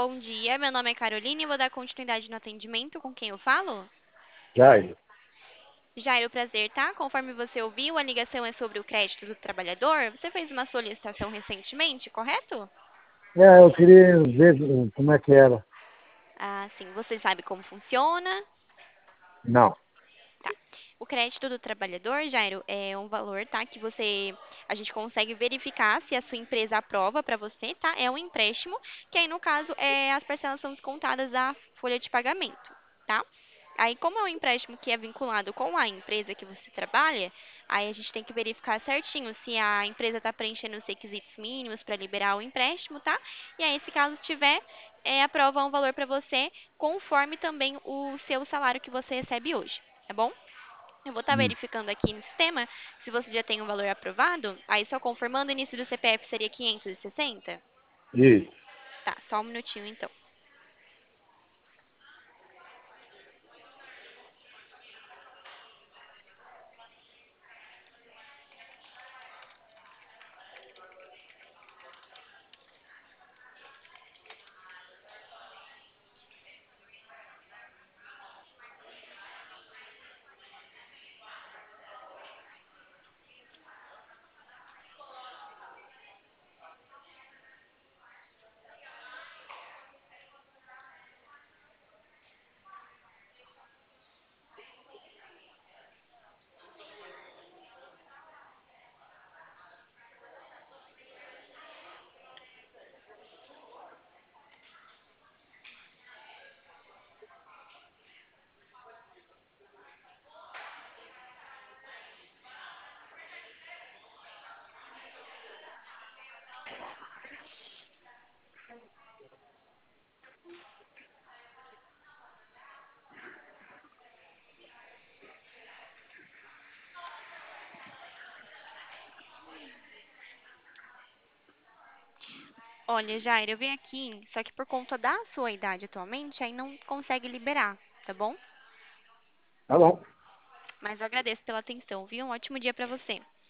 Bom dia, meu nome é Caroline e vou dar continuidade no atendimento com quem eu falo. Jair. Jairo, prazer, tá? Conforme você ouviu, a ligação é sobre o crédito do trabalhador. Você fez uma solicitação recentemente, correto? Eu queria ver como é que era. Ah, sim. Você sabe como funciona? Não, Tá. O crédito do trabalhador, Jairo, é um valor, tá? A gente consegue verificar se a sua empresa aprova para você, tá? É um empréstimo, que aí no caso as parcelas são descontadas da folha de pagamento, tá? Aí, como é um empréstimo que é vinculado com a empresa que você trabalha, aí a gente tem que verificar certinho se a empresa está preenchendo os requisitos mínimos para liberar o empréstimo, tá? E aí, se caso tiver, aprova um valor para você, conforme também o seu salário que você recebe hoje, tá bom? Eu vou estar hum, verificando aqui no sistema se você já tem um valor aprovado. Aí, só confirmando, o início do CPF seria 560? isso. Tá, só um minutinho então. Olha, Jair, eu venho aqui, só que por conta da sua idade atualmente, aí não consegue liberar, tá bom? Tá bom. Mas eu agradeço pela atenção, viu? Um ótimo dia pra você.